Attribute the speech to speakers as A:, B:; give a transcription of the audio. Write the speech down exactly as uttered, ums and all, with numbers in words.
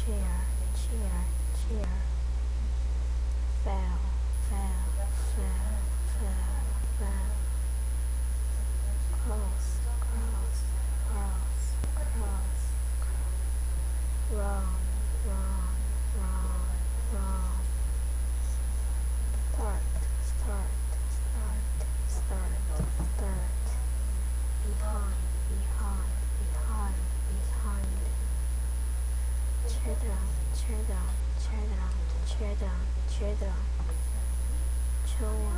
A: chair, chair, chair. Fell, fell, fell, fell, fell. Cross, cross, cross, cross, cross. Run, run, run, run. Start, start, start, start, start. Behind, behind, behind, behind. Chair down, chair down, chair down, chair down, chair down. Show